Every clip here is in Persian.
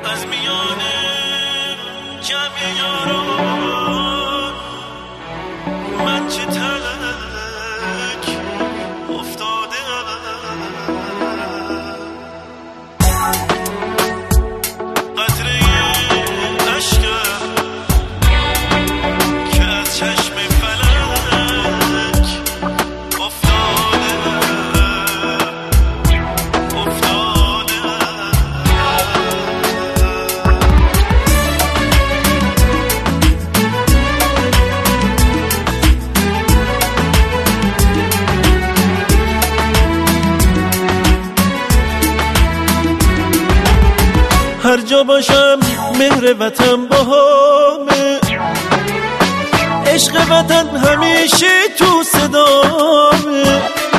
از میان جمع یاران من چه تلک افتاده قطره عشقم که از چشم فلک افتاده هر جا باشم مهر وطن باهامه، عشق وطن همیشه تو صدامه.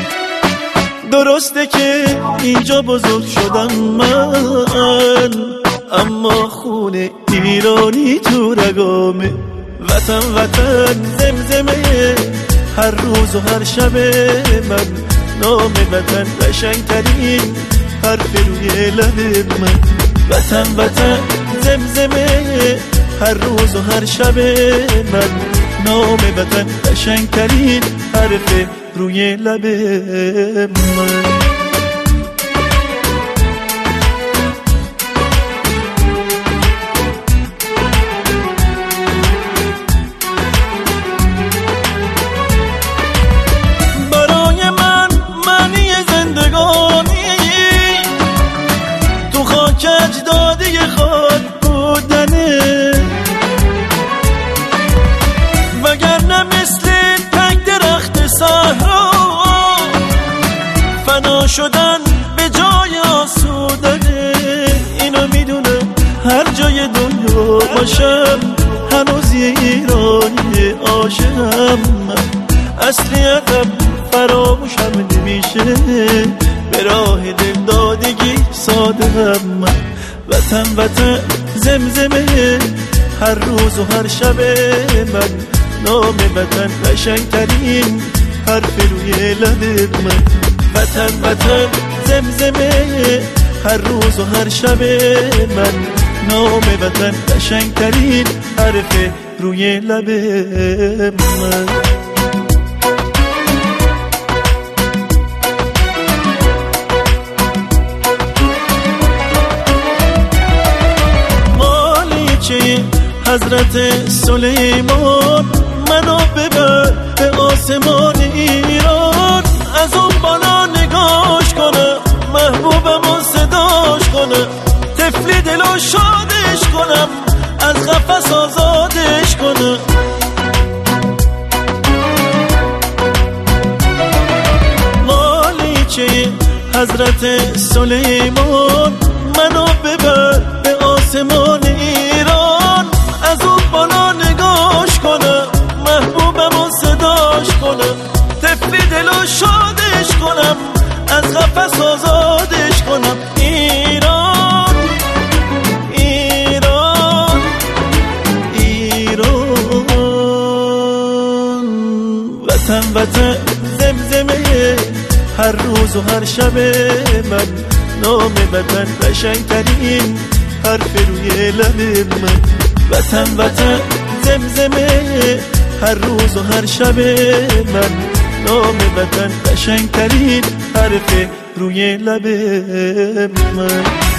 درسته که اینجا بزرگ شدم من، اما خون ایرانی تو رگامه. وطن وطن زمزمه هر روز و هر شب من، نام وطن قشنگترین حرف روی لب من. وطن وطن زمزمه هر روز و هر شب من، نام وطن قشنگترین حرف روی لب من. برای من معنی زندگانی تو خاک اجدادی خود بودنه، وگرنه مثل تک درخت صحرا فنا شدن به جای آسودنه. اینو میدونم هر جای دنیا باشم هنوز یه ایرانی عاشقم. اصلی عقب فراموشم نمیشه، به راه دل دادگی صادقم. وطن وطن زمزمه هر روز و هر شب من، نام وطن قشنگترین حرف روی لب من. وطن وطن زمزمه هر روز و هر شب من، نام وطن قشنگترین حرف روی لب من. حضرت سلیمان منو ببر به آسمان ایران، از اون بالا نگاش کنم، محبوبمو صداش کنم، طفل دلو شادش کنم، از قفس آزادش کنم. مالیچه حضرت سلیمان منو ببر به آسمان ایران، از اون بالا نگاش کنم، محبوبمو صداش کنم، طفل دلو شادش کنم، از قفس آزادش کنم. ایران ایران ایران، وطن وطن زمزمه هر روز و هر شب من، نام وطن قشنگترین حرف روی لب من. وطن وطن زمزمه هر روز و هر شب من، نام وطن قشنگترین حرف روی لب من.